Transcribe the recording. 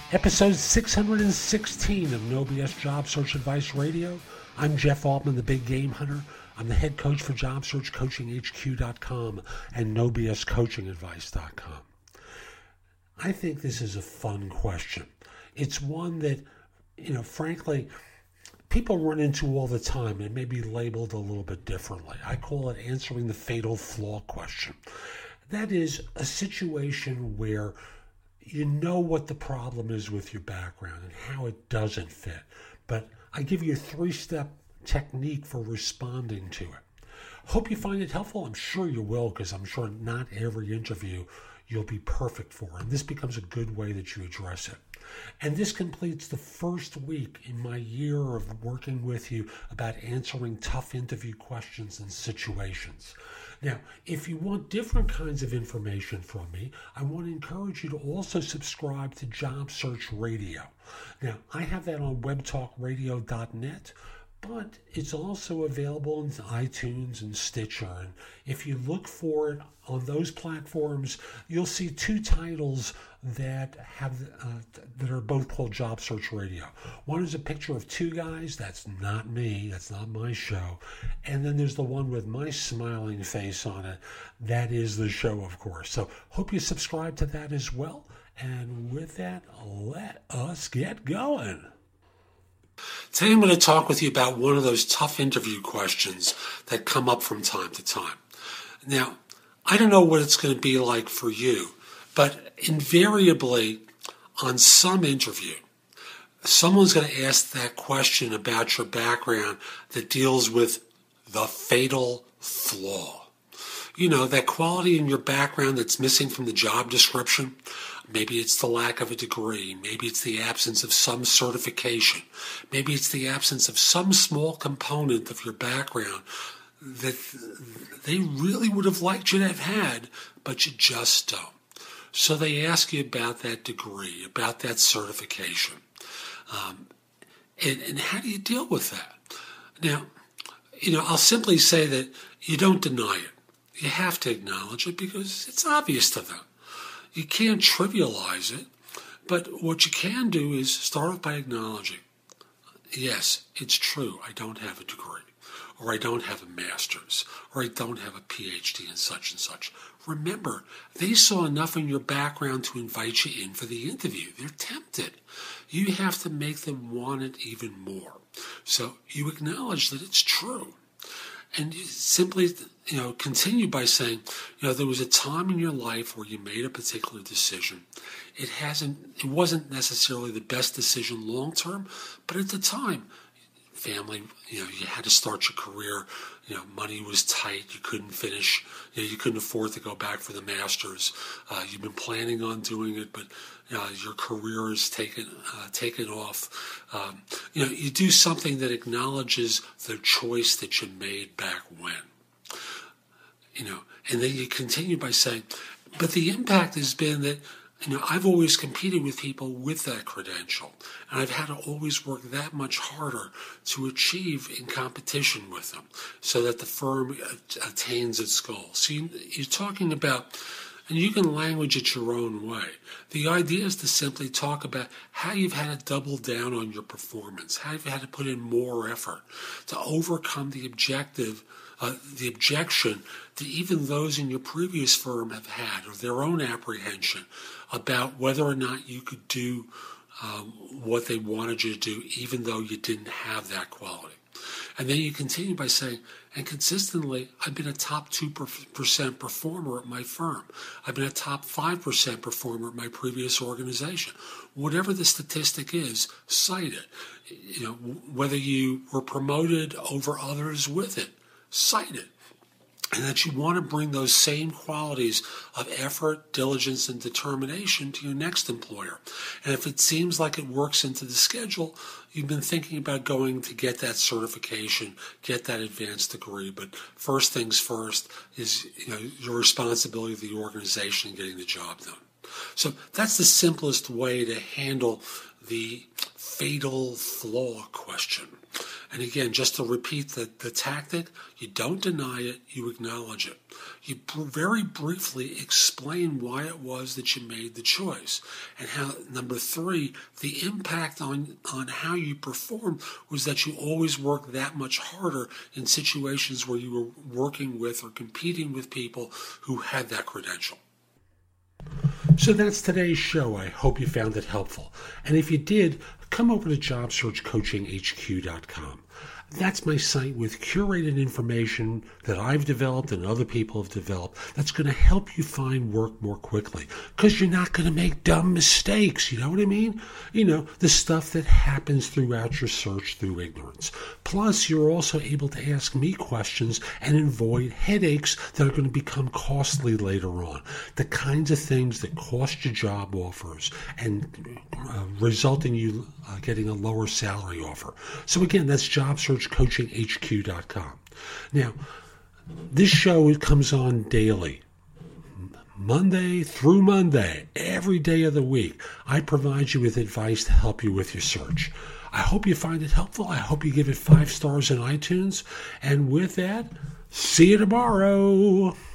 Episode 616 of No BS Job Search Advice Radio. I'm Jeff Altman, the Big Game Hunter. I'm the head coach for JobSearchCoachingHQ.com and NoBSCoachingAdvice.com. I think this is a fun question. It's one that, frankly, people run into all the time and may be labeled a little bit differently. I call it answering the fatal flaw question. That is a situation where you know what the problem is with your background and how it doesn't fit. But I give you a 3-step technique for responding to it. Hope you find it helpful. I'm sure you will, because I'm sure not every interview you'll be perfect for. And this becomes a good way that you address it. And this completes the first week in my year of working with you about answering tough interview questions and situations. Now, if you want different kinds of information from me, I want to encourage you to also subscribe to Job Search Radio. Now, I have that on webtalkradio.net, but it's also available in iTunes and Stitcher. And if you look for it on those platforms, you'll see 2 titles that are both called Job Search Radio. One is a picture of 2 guys. That's not me. That's not my show. And then there's the one with my smiling face on it. That is the show, of course. So hope you subscribe to that as well. And with that, let us get going. Today I'm going to talk with you about one of those tough interview questions that come up from time to time. Now, I don't know what it's going to be like for you, but invariably on some interview, someone's going to ask that question about your background that deals with the fatal flaw. You know, that quality in your background that's missing from the job description. Maybe it's the lack of a degree. Maybe it's the absence of some certification. Maybe it's the absence of some small component of your background that they really would have liked you to have had, but you just don't. So they ask you about that degree, about that certification. And how do you deal with that? Now, I'll simply say that you don't deny it. You have to acknowledge it because it's obvious to them. You can't trivialize it, but what you can do is start off by acknowledging, yes, it's true, I don't have a degree, or I don't have a master's, or I don't have a PhD in such and such. Remember, they saw enough in your background to invite you in for the interview. They're tempted. You have to make them want it even more. So you acknowledge that it's true. And you simply, continue by saying, there was a time in your life where you made a particular decision. It wasn't necessarily the best decision long term, but at the time, family, you had to start your career, money was tight, you couldn't finish, you couldn't afford to go back for the master's. You've been planning on doing it, but your career is taken off. You do something that acknowledges the choice that you made back when. And then you continue by saying, but the impact has been that, I've always competed with people with that credential, and I've had to always work that much harder to achieve in competition with them so that the firm attains its goals. So you're talking about, and you can language it your own way. The idea is to simply talk about how you've had to double down on your performance, how you've had to put in more effort to overcome the objection that even those in your previous firm have had, or their own apprehension about whether or not you could do what they wanted you to do, even though you didn't have that quality. And then you continue by saying, and consistently, I've been a top 2% performer at my firm. I've been a top 5% performer at my previous organization. Whatever the statistic is, cite it. Whether you were promoted over others with it, cite it. And that you want to bring those same qualities of effort, diligence, and determination to your next employer. And if it seems like it works into the schedule, you've been thinking about going to get that certification, get that advanced degree. But first things first is your responsibility to the organization getting the job done. So that's the simplest way to handle the fatal flaw question. And again, just to repeat the tactic, you don't deny it, you acknowledge it. You very briefly explain why it was that you made the choice. And how, number 3, the impact on how you perform was that you always worked that much harder in situations where you were working with or competing with people who had that credential. So that's today's show. I hope you found it helpful. And if you did, come over to JobSearchCoachingHQ.com. That's my site with curated information that I've developed and other people have developed that's going to help you find work more quickly, because you're not going to make dumb mistakes. You know what I mean? You know, the stuff that happens throughout your search through ignorance. Plus, you're also able to ask me questions and avoid headaches that are going to become costly later on. The kinds of things that cost you job offers and result in you getting a lower salary offer. So again, that's JobSearchCoachingHQ.com. Now, this show comes on daily, Monday through Monday, every day of the week. I provide you with advice to help you with your search. I hope you find it helpful. I hope you give it 5 stars in iTunes. And with that, see you tomorrow.